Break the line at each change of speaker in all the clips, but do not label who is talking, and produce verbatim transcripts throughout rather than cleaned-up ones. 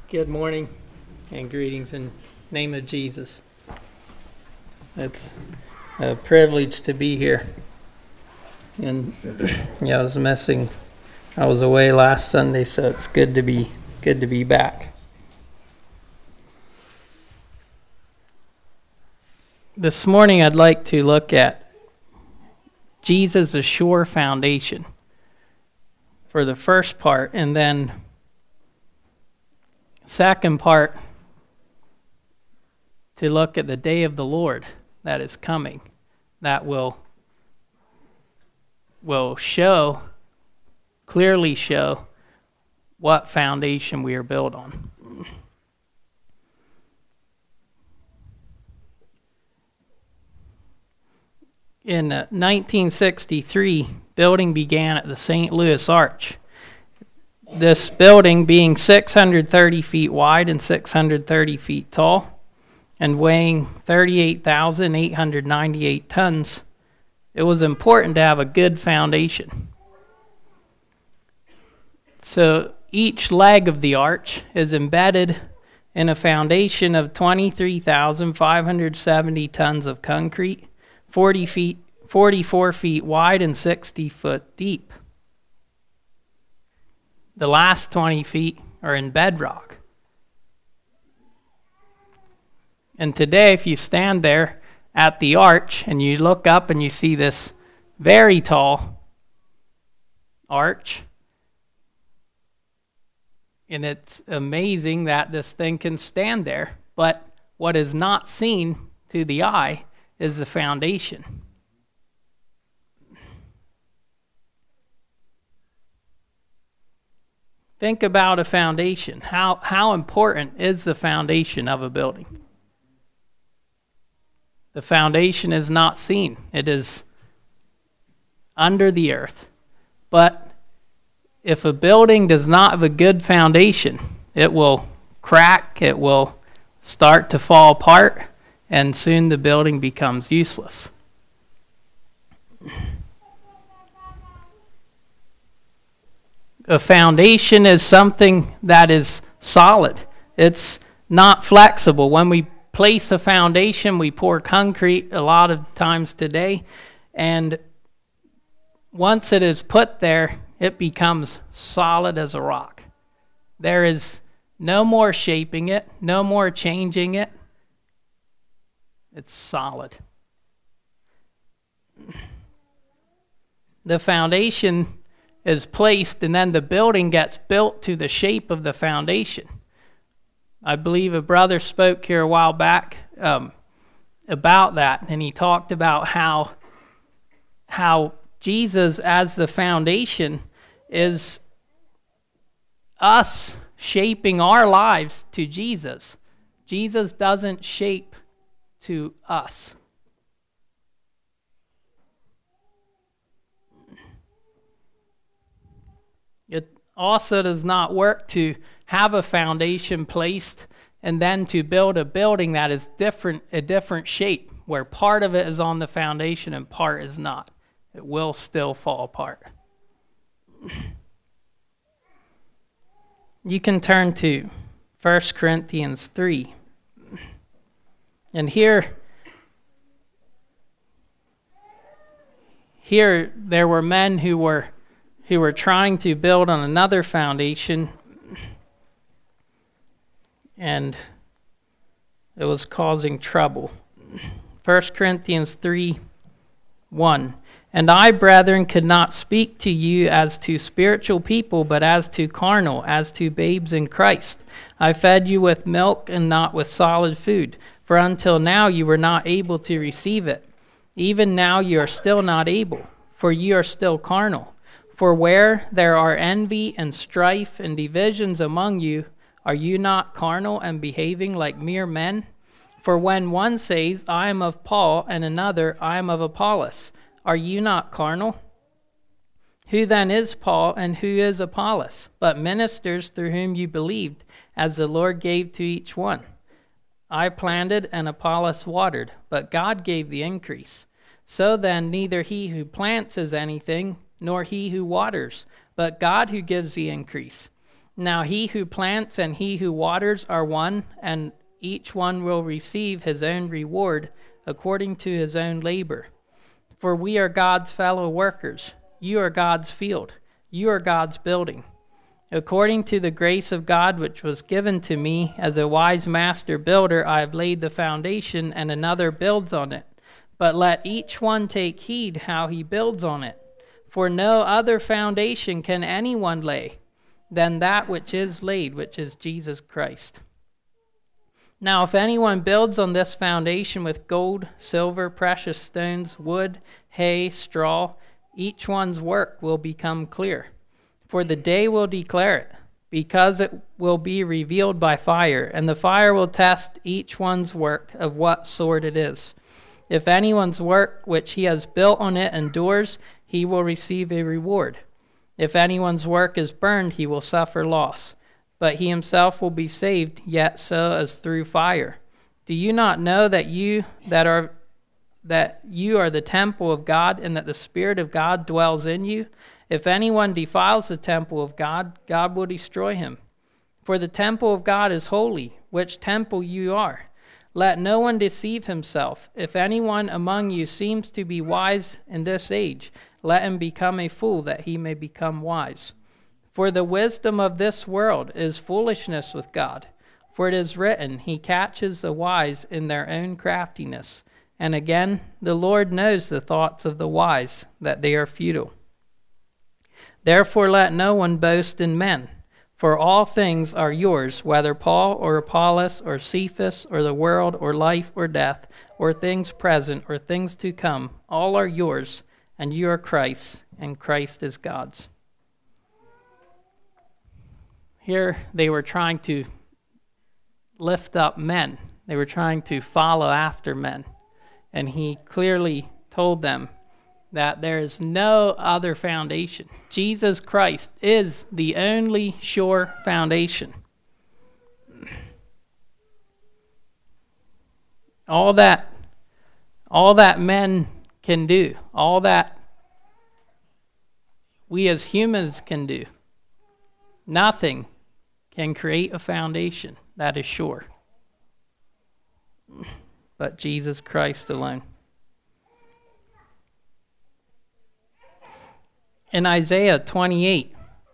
Good morning and greetings in the name of Jesus. It's a privilege to be here. And yeah, I was missing. I was away last Sunday, so it's good to be good to be back. This morning I'd like to look at Jesus' a sure foundation for the first part, and then second part to look at the day of the Lord that is coming, that will will show, clearly show what foundation we are built on. In uh, nineteen sixty-three, building began at the Saint Louis Arch. This building being six hundred thirty feet wide and six hundred thirty feet tall and weighing thirty-eight thousand eight hundred ninety-eight tons, it was important to have a good foundation. So each leg of the arch is embedded in a foundation of twenty-three thousand five hundred seventy tons of concrete, forty feet, forty-four feet wide and sixty foot deep. The last twenty feet are in bedrock. And today, if you stand there at the arch and you look up and you see this very tall arch, and it's amazing that this thing can stand there, but what is not seen to the eye is the foundation. Think about a foundation. How how important is the foundation of a building? The foundation is not seen. It is under the earth. But if a building does not have a good foundation, it will crack, it will start to fall apart, and soon the building becomes useless. A foundation is something that is solid. It's not flexible. When we place a foundation, we pour concrete a lot of times today, and once it is put there, it becomes solid as a rock. There is no more shaping it, no more changing it. It's solid. The foundation is placed, and then the building gets built to the shape of the foundation. I believe a brother spoke here a while back um, about that, and he talked about how how Jesus as the foundation is us shaping our lives to Jesus. Jesus doesn't shape to us. It also does not work to have a foundation placed and then to build a building that is different, a different shape, where part of it is on the foundation and part is not. It will still fall apart. You can turn to First Corinthians three. And here, here there were men who were who were trying to build on another foundation, and it was causing trouble. First Corinthians three, one. And I, brethren, could not speak to you as to spiritual people, but as to carnal, as to babes in Christ. I fed you with milk and not with solid food, for until now you were not able to receive it. Even now you are still not able, for you are still carnal. For where there are envy and strife and divisions among you, are you not carnal and behaving like mere men? For when one says, I am of Paul, and another, I am of Apollos, are you not carnal? Who then is Paul and who is Apollos, but ministers through whom you believed, as the Lord gave to each one? I planted and Apollos watered, but God gave the increase. So then neither he who plants is anything, nor he who waters, but God who gives the increase. Now he who plants and he who waters are one, and each one will receive his own reward according to his own labor. For we are God's fellow workers. You are God's field. You are God's building. According to the grace of God which was given to me, as a wise master builder, I have laid the foundation, and another builds on it. But let each one take heed how he builds on it. For no other foundation can anyone lay than that which is laid, which is Jesus Christ. Now if anyone builds on this foundation with gold, silver, precious stones, wood, hay, straw, each one's work will become clear. For the day will declare it, because it will be revealed by fire, and the fire will test each one's work of what sort it is. If anyone's work which he has built on it endures, he will receive a reward. If anyone's work is burned, he will suffer loss, but he himself will be saved, yet so as through fire. Do you not know that you that are that you are the temple of God, and that the Spirit of God dwells in you? If anyone defiles the temple of God, God will destroy him. For the temple of God is holy, which temple you are. Let no one deceive himself. If anyone among you seems to be wise in this age, let him become a fool, that he may become wise. For the wisdom of this world is foolishness with God. For it is written, He catches the wise in their own craftiness. And again, the Lord knows the thoughts of the wise, that they are futile. Therefore let no one boast in men, for all things are yours, whether Paul or Apollos or Cephas or the world or life or death, or things present or things to come, all are yours, and you are Christ's, and Christ is God's. Here they were trying to lift up men. They were trying to follow after men. And he clearly told them that there is no other foundation. Jesus Christ is the only sure foundation. All that, all that men can do, all that we as humans can do, nothing can create a foundation that is sure, but Jesus Christ alone. In Isaiah twenty-eight,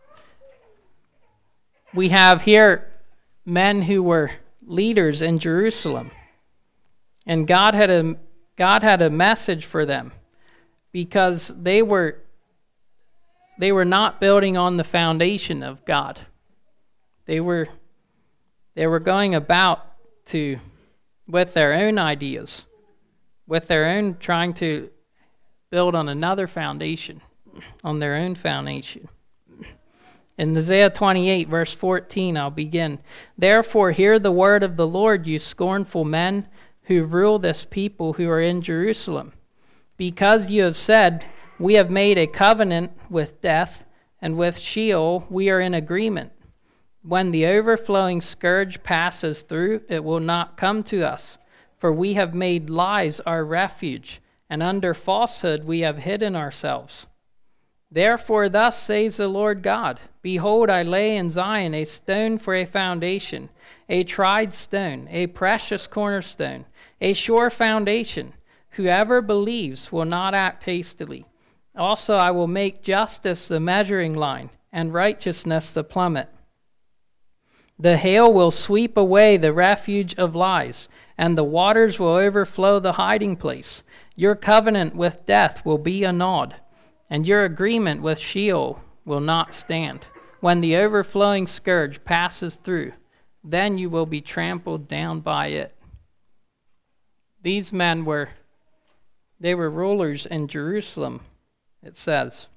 we have here men who were leaders in Jerusalem, and God had a God had a message for them, because they were they were not building on the foundation of God. They were they were going about to with their own ideas, with their own trying to build on another foundation, on their own foundation. In Isaiah twenty-eight, verse fourteen, I'll begin. Therefore hear the word of the Lord, you scornful men who rule this people who are in Jerusalem. Because you have said, we have made a covenant with death, and with Sheol we are in agreement. When the overflowing scourge passes through, it will not come to us. For we have made lies our refuge, and under falsehood we have hidden ourselves. Therefore thus says the Lord God, behold, I lay in Zion a stone for a foundation, a tried stone, a precious cornerstone, a sure foundation. Whoever believes will not act hastily. Also I will make justice the measuring line, and righteousness the plummet. The hail will sweep away the refuge of lies, and the waters will overflow the hiding place. Your covenant with death will be annulled, and your agreement with Sheol will not stand. When the overflowing scourge passes through, then you will be trampled down by it. These men were, they were rulers in Jerusalem, it says.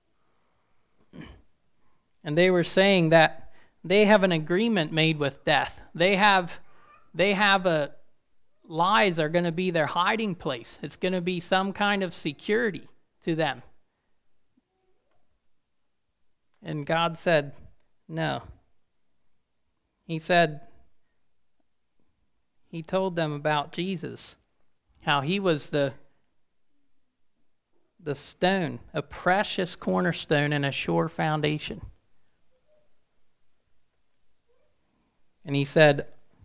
And they were saying that they have an agreement made with death. They have, they have a, lies are going to be their hiding place. It's going to be some kind of security to them. And God said, no. He said, he told them about Jesus, how he was the, the stone, a precious cornerstone and a sure foundation. And he said,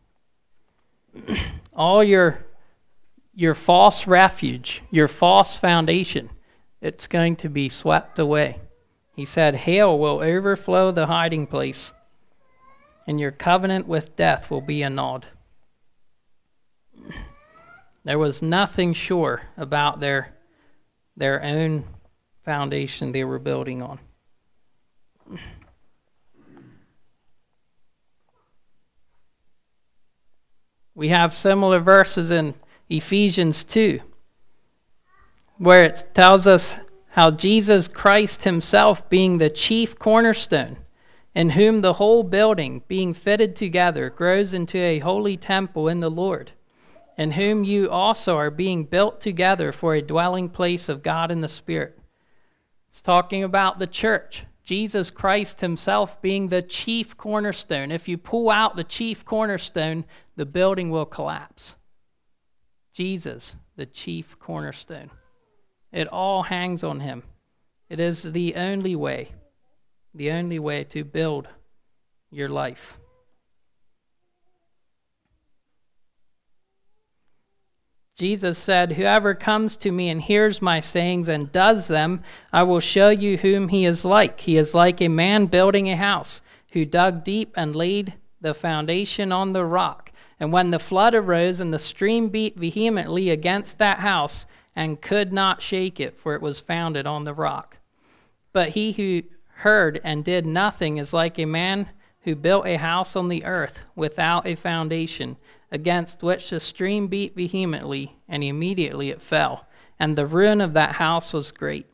all your your false refuge, your false foundation, it's going to be swept away. He said, hail will overflow the hiding place, and your covenant with death will be annulled. There was nothing sure about their, their own foundation they were building on. We have similar verses in Ephesians two, where it tells us how Jesus Christ himself, being the chief cornerstone, in whom the whole building, being fitted together, grows into a holy temple in the Lord, in whom you also are being built together for a dwelling place of God in the Spirit. It's talking about the church. Jesus Christ himself being the chief cornerstone. If you pull out the chief cornerstone, the building will collapse. Jesus, the chief cornerstone. It all hangs on him. It is the only way, the only way to build your life. Jesus said, whoever comes to me and hears my sayings and does them, I will show you whom he is like. He is like a man building a house, who dug deep and laid the foundation on the rock. And when the flood arose and the stream beat vehemently against that house and could not shake it, for it was founded on the rock. But he who heard and did nothing is like a man who built a house on the earth without a foundation, against which the stream beat vehemently, and immediately it fell. And the ruin of that house was great.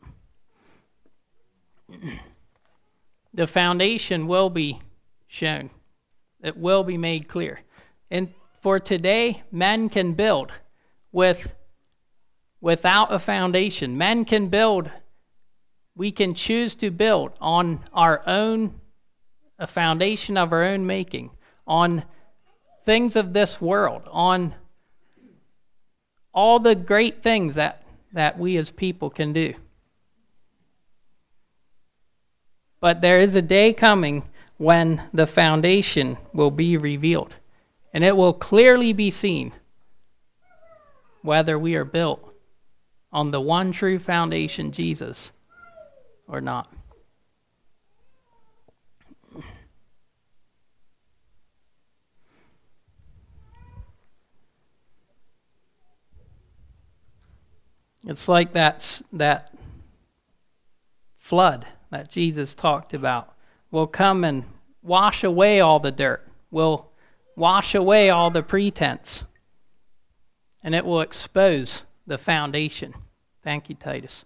The foundation will be shown. It will be made clear. And for today, men can build with without a foundation. Men can build. We can choose to build on our own, a foundation of our own making, on things of this world, on all the great things that, that we as people can do. But there is a day coming when the foundation will be revealed, and it will clearly be seen whether we are built on the one true foundation, Jesus, or not. It's like that, that flood that Jesus talked about will come and wash away all the dirt, will wash away all the pretense, and it will expose the foundation. Thank you, Titus.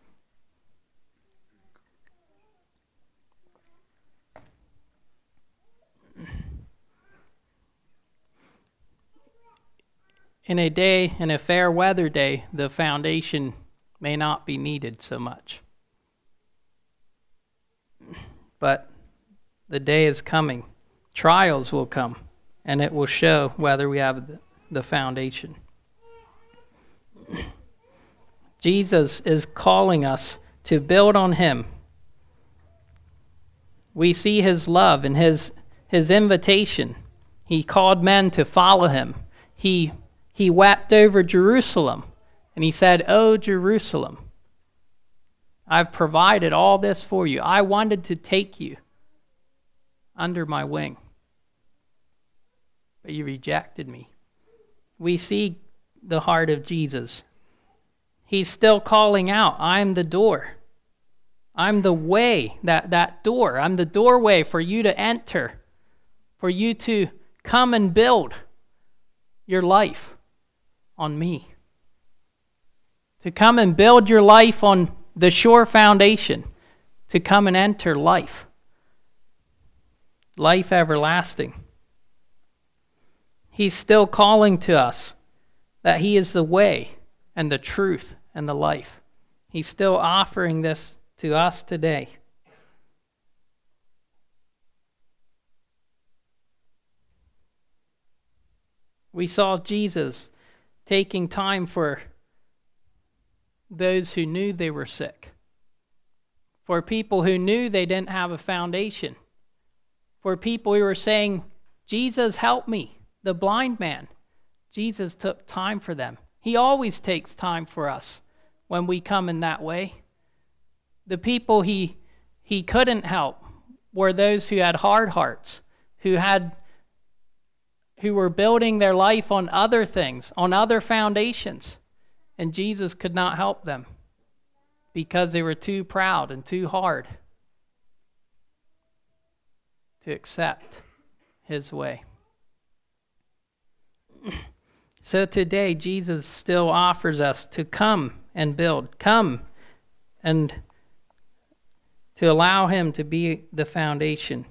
In a day, in a fair weather day, the foundation may not be needed so much. But the day is coming. Trials will come, and it will show whether we have the foundation. Jesus is calling us to build on him. We see his love and his, his invitation. He called men to follow him. He He wept over Jerusalem, and he said, "Oh, Jerusalem, I've provided all this for you. I wanted to take you under my wing, but you rejected me." We see the heart of Jesus. He's still calling out, "I'm the door. I'm the way, that, that door. I'm the doorway for you to enter, for you to come and build your life on me. To come and build your life on the sure foundation. To come and enter life. Life everlasting." He's still calling to us that he is the way and the truth and the life. He's still offering this to us today. We saw Jesus taking time for those who knew they were sick, for people who knew they didn't have a foundation, for people who were saying, Jesus, help me. The blind man, Jesus took time for them. He always takes time for us when we come in that way. The people he he couldn't help were those who had hard hearts, who had who were building their life on other things, on other foundations. And Jesus could not help them because they were too proud and too hard to accept his way. So today, Jesus still offers us to come and build. Come and to allow him to be the foundation.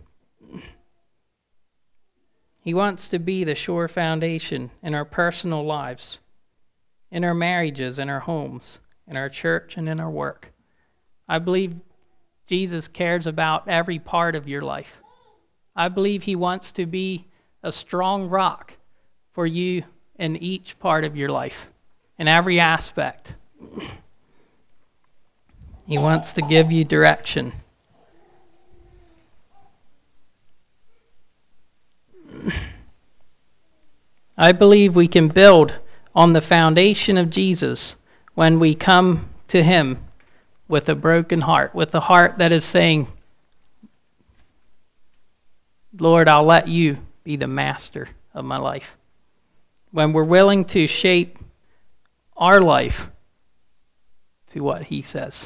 He wants to be the sure foundation in our personal lives, in our marriages, in our homes, in our church, and in our work. I believe Jesus cares about every part of your life. I believe he wants to be a strong rock for you in each part of your life, in every aspect. He wants to give you direction. I believe we can build on the foundation of Jesus when we come to him with a broken heart, with a heart that is saying, Lord, I'll let you be the master of my life. When we're willing to shape our life to what he says.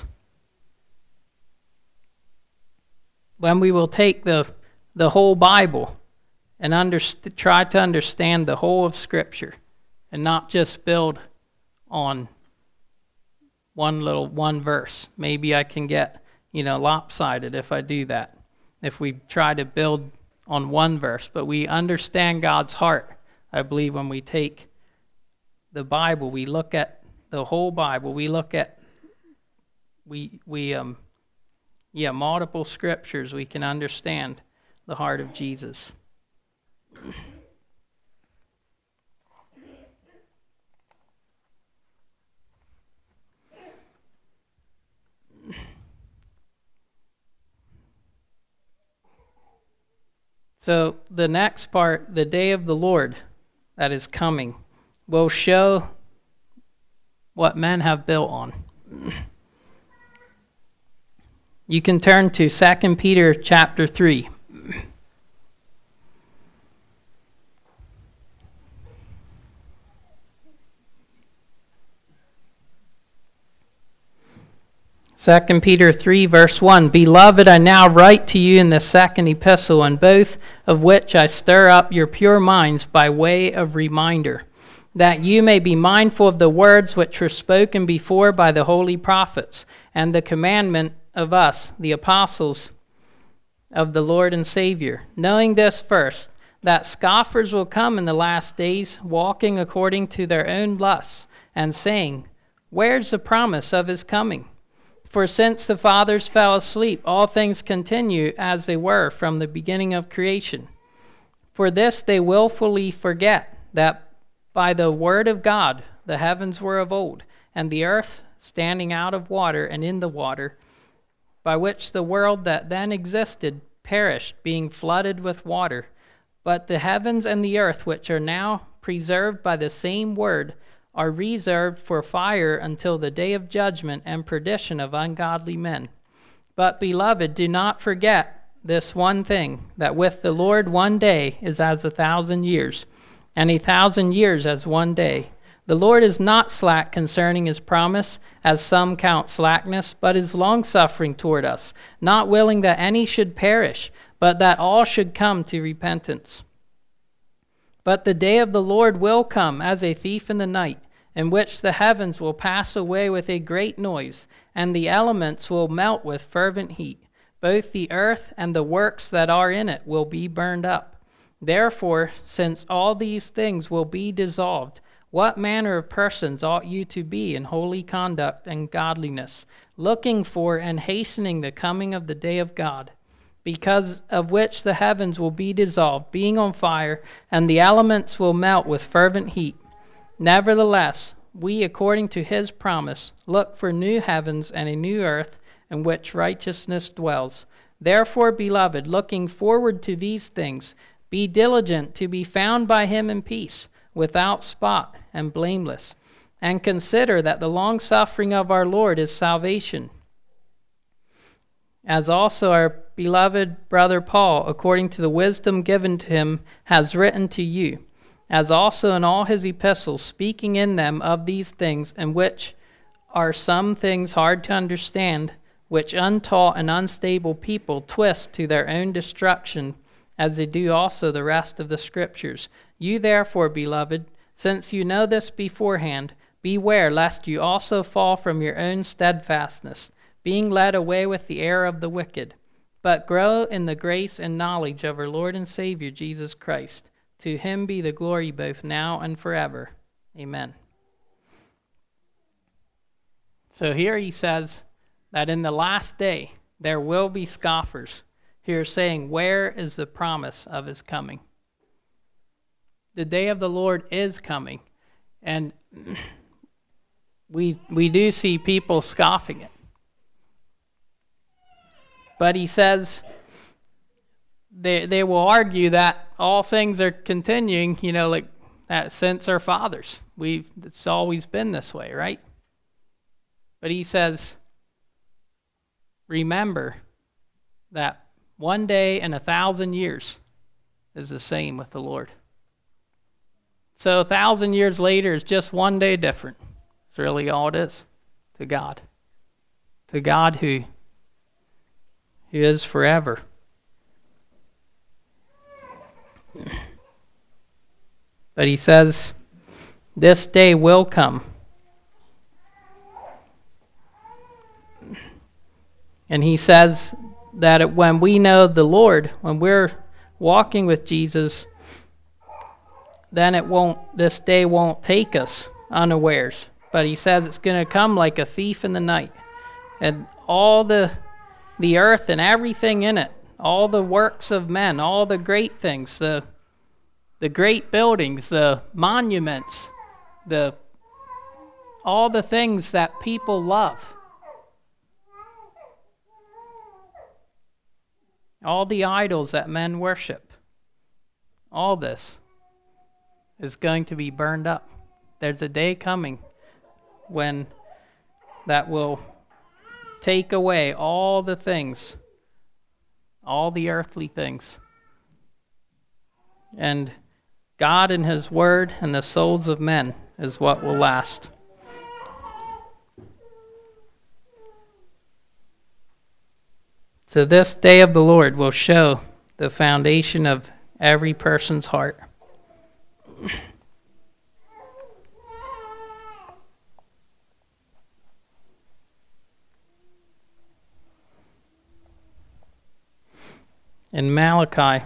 When we will take the, the whole Bible and underst- try to understand the whole of Scripture and not just build on one little, one verse. Maybe I can get, you know, lopsided if I do that, if we try to build on one verse. But we understand God's heart, I believe, when we take the Bible, we look at the whole Bible, we look at, we, we um, yeah, multiple scriptures, we can understand the heart of Jesus. So the next part, the day of the Lord that is coming, will show what men have built on. You can turn to Second Peter chapter three. Second Peter three, verse one, Beloved, I now write to you in the second epistle, in both of which I stir up your pure minds by way of reminder, that you may be mindful of the words which were spoken before by the holy prophets, and the commandment of us, the apostles of the Lord and Savior, knowing this first, that scoffers will come in the last days, walking according to their own lusts, and saying, Where's the promise of his coming? For since the fathers fell asleep, all things continue as they were from the beginning of creation. For this they willfully forget that by the word of God the heavens were of old, and the earth standing out of water and in the water, by which the world that then existed perished, being flooded with water. But the heavens and the earth, which are now preserved by the same word, are reserved for fire until the day of judgment and perdition of ungodly men. But, beloved, do not forget this one thing, that with the Lord one day is as a thousand years, and a thousand years as one day. The Lord is not slack concerning his promise, as some count slackness, but is longsuffering toward us, not willing that any should perish, but that all should come to repentance. But the day of the Lord will come as a thief in the night, in which the heavens will pass away with a great noise, and the elements will melt with fervent heat. Both the earth and the works that are in it will be burned up. Therefore, since all these things will be dissolved, what manner of persons ought you to be in holy conduct and godliness, looking for and hastening the coming of the day of God, because of which the heavens will be dissolved, being on fire, and the elements will melt with fervent heat? Nevertheless, we, according to his promise, look for new heavens and a new earth in which righteousness dwells. Therefore, beloved, looking forward to these things, Be diligent to be found by him in peace, without spot and blameless. And consider that the long-suffering of our Lord is salvation, as also our beloved brother Paul, according to the wisdom given to him, has written to you, as also in all his epistles, speaking in them of these things, in which are some things hard to understand, which untaught and unstable people twist to their own destruction, as they do also the rest of the Scriptures. You therefore, beloved, since you know this beforehand, beware lest you also fall from your own steadfastness, being led away with the error of the wicked. But grow in the grace and knowledge of our Lord and Savior Jesus Christ. To him be the glory both now and forever. Amen. So here he says that in the last day there will be scoffers who are saying, where is the promise of his coming? The day of the Lord is coming. And we we do see people scoffing it. But he says they they will argue that all things are continuing, you know, like that since our fathers. We've it's always been this way, right? But he says, remember that one day and a thousand years is the same with the Lord. So a thousand years later is just one day different. It's really all it is to God. To God who He is forever. But he says, this day will come. And he says that it, when we know the Lord, when we're walking with Jesus, then it won't, this day won't take us unawares. But he says it's going to come like a thief in the night. And all the the earth and everything in it, all the works of men, all the great things, the the great buildings, the monuments, the all the things that people love, all the idols that men worship, all this is going to be burned up. There's a day coming when that will take away all the things, all the earthly things. And God and His Word and the souls of men is what will last. So this day of the Lord will show the foundation of every person's heart. In Malachi,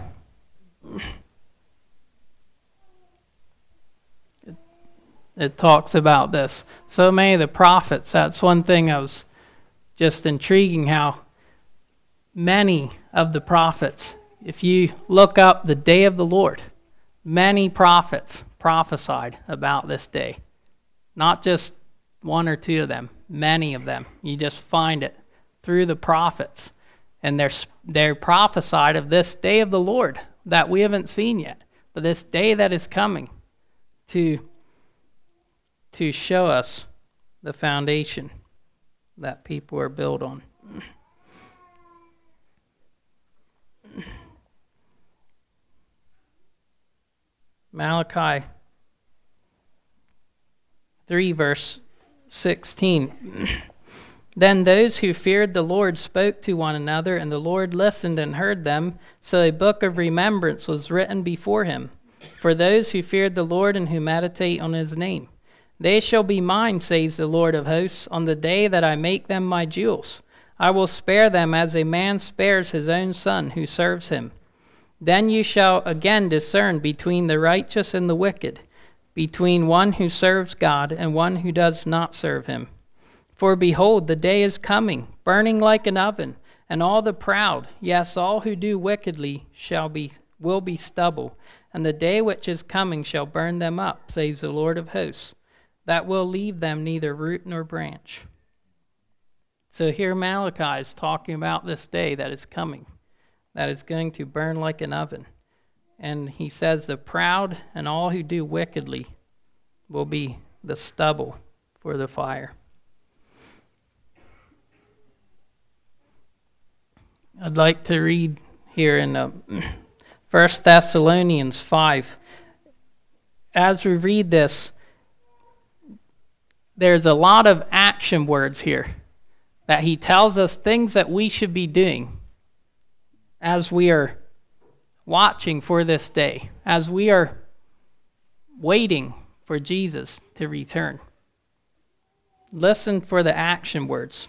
it, it talks about this. So many of the prophets, that's one thing that was just intriguing, how many of the prophets, if you look up the day of the Lord, many prophets prophesied about this day. Not just one or two of them, many of them. You just find it through the prophets. And they're, they're prophesied of this day of the Lord that we haven't seen yet. But this day that is coming to, to show us the foundation that people are built on. Malachi three, verse sixteen. Then those who feared the Lord spoke to one another, and the Lord listened and heard them. So a book of remembrance was written before him, for those who feared the Lord and who meditate on his name. They shall be mine, says the Lord of hosts, on the day that I make them my jewels. I will spare them as a man spares his own son who serves him. Then you shall again discern between the righteous and the wicked, between one who serves God and one who does not serve him. For behold, the day is coming, burning like an oven, and all the proud, yes, all who do wickedly, shall be will be stubble. And the day which is coming shall burn them up, says the Lord of hosts, that will leave them neither root nor branch. So here Malachi is talking about this day that is coming, that is going to burn like an oven. And he says, the proud and all who do wickedly will be the stubble for the fire. I'd like to read here in uh, First Thessalonians five. As we read this, there's a lot of action words here that he tells us things that we should be doing as we are watching for this day, as we are waiting for Jesus to return. Listen for the action words.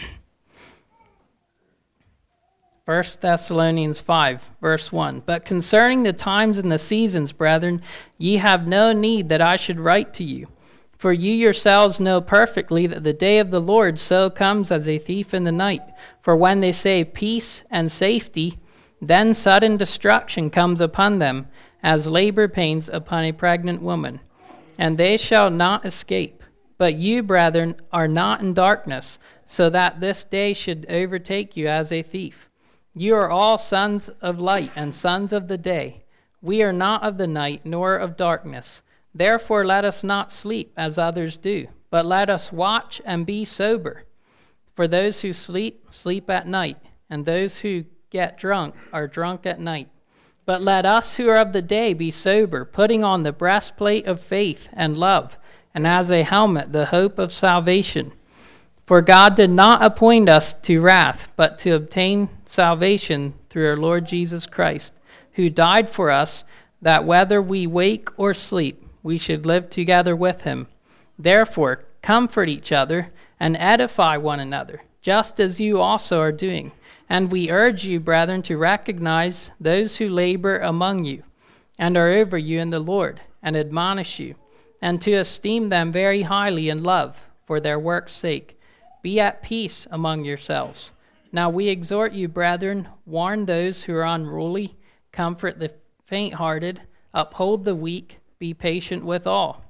First Thessalonians five, verse one. But concerning the times and the seasons, brethren, ye have no need that I should write to you. For you yourselves know perfectly that the day of the Lord so comes as a thief in the night. For when they say peace and safety, then sudden destruction comes upon them, as labor pains upon a pregnant woman. And they shall not escape. But you, brethren, are not in darkness, so that this day should overtake you as a thief. You are all sons of light and sons of the day. We are not of the night, nor of darkness. Therefore let us not sleep as others do, but let us watch and be sober. For those who sleep, sleep at night, and those who get drunk are drunk at night. But let us who are of the day be sober, putting on the breastplate of faith and love, and as a helmet the hope of salvation. For God did not appoint us to wrath, but to obtain salvation through our Lord Jesus Christ, who died for us, that whether we wake or sleep, we should live together with him. Therefore, comfort each other and edify one another, just as you also are doing. And we urge you, brethren, to recognize those who labor among you and are over you in the Lord, and admonish you, and to esteem them very highly in love for their work's sake. Be at peace among yourselves. Now we exhort you, brethren, warn those who are unruly, comfort the faint-hearted, uphold the weak, be patient with all.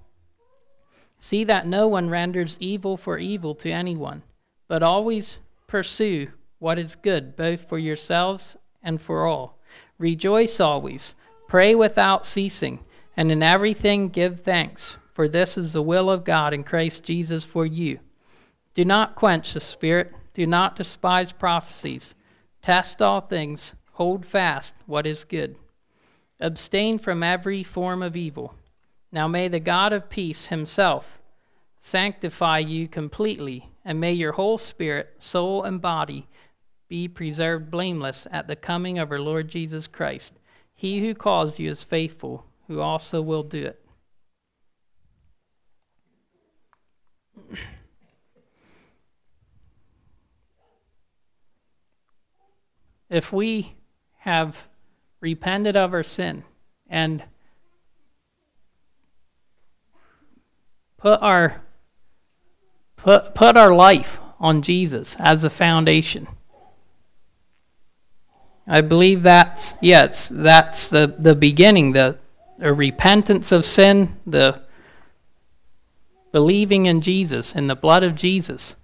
See that no one renders evil for evil to anyone, but always pursue what is good, both for yourselves and for all. Rejoice always, pray without ceasing, and in everything give thanks, for this is the will of God in Christ Jesus for you. Do not quench the spirit, do not despise prophecies. Test all things, hold fast what is good. Abstain from every form of evil. Now may the God of peace himself sanctify you completely, and may your whole spirit, soul, and body be preserved blameless at the coming of our Lord Jesus Christ. He who calls you is faithful, who also will do it. If we have repented of our sin and put our put put our life on Jesus as a foundation, I believe that's yes, that's the, the beginning, the, the repentance of sin, the believing in Jesus, in the blood of Jesus.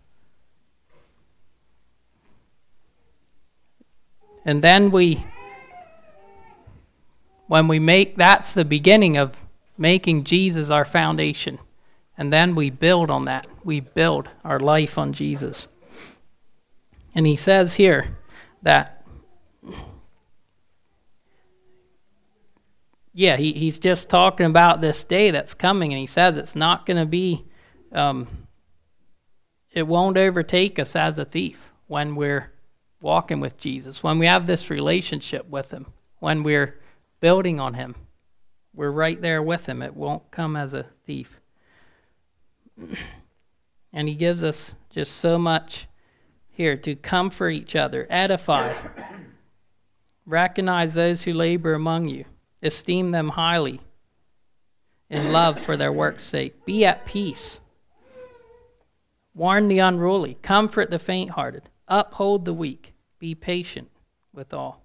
And then we, when we make, that's the beginning of making Jesus our foundation. And then we build on that. We build our life on Jesus. And he says here that, yeah, he, he's just talking about this day that's coming, and he says it's not going to be, um, it won't overtake us as a thief when we're walking with Jesus, when we have this relationship with him, when we're building on him. We're right there with him. It won't come as a thief. And he gives us just so much here to comfort each other, edify, recognize those who labor among you, esteem them highly in love for their work's sake, be at peace, warn the unruly, comfort the faint-hearted, uphold the weak, be patient with all.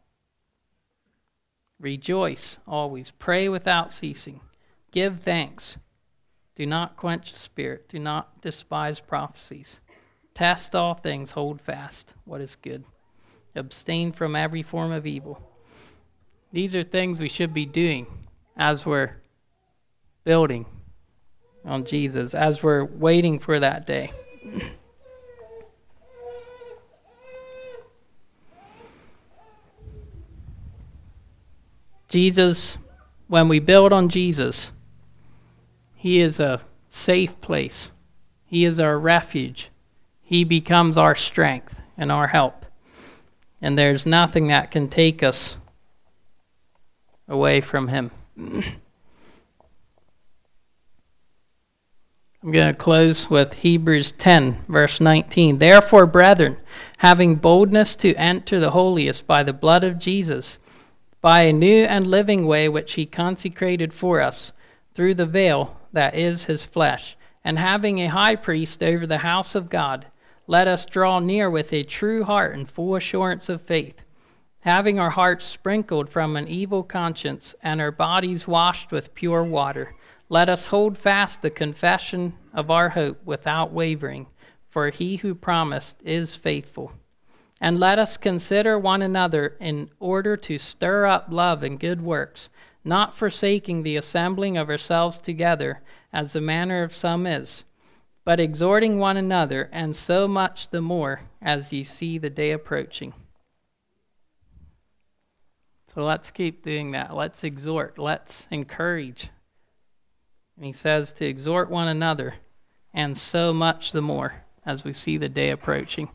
Rejoice always, pray without ceasing, give thanks. Do not quench the spirit, do not despise prophecies. Test all things, hold fast what is good. Abstain from every form of evil. These are things we should be doing as we're building on Jesus, as we're waiting for that day. Jesus, when we build on Jesus, he is a safe place. He is our refuge. He becomes our strength and our help. And there's nothing that can take us away from him. I'm going to close with Hebrews ten, verse nineteen. Therefore, brethren, having boldness to enter the holiest by the blood of Jesus, by a new and living way which he consecrated for us, through the veil that is his flesh, and having a high priest over the house of God, let us draw near with a true heart and full assurance of faith, having our hearts sprinkled from an evil conscience and our bodies washed with pure water. Let us hold fast the confession of our hope without wavering, for he who promised is faithful. And let us consider one another in order to stir up love and good works, not forsaking the assembling of ourselves together, as the manner of some is, but exhorting one another, and so much the more as ye see the day approaching. So let's keep doing that. Let's exhort. Let's encourage. And he says to exhort one another, and so much the more as we see the day approaching.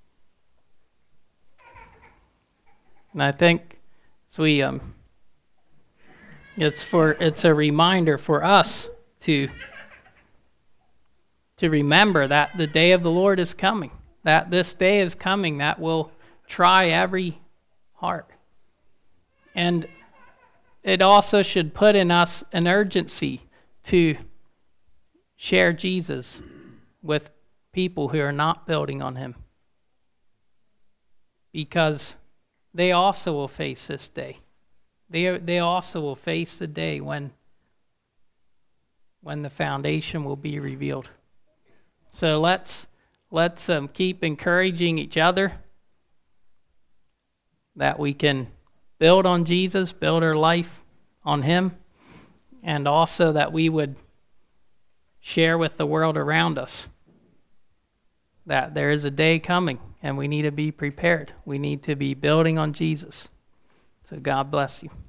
And I think as we um, it's for it's a reminder for us to to remember that the day of the Lord is coming. That this day is coming that will try every heart. And it also should put in us an urgency to share Jesus with people who are not building on him, because they also will face this day. They they also will face the day when when the foundation will be revealed. So let's let's um, keep encouraging each other that we can build on Jesus, build our life on him, and also that we would share with the world around us that there is a day coming and we need to be prepared. We need to be building on Jesus. So God bless you.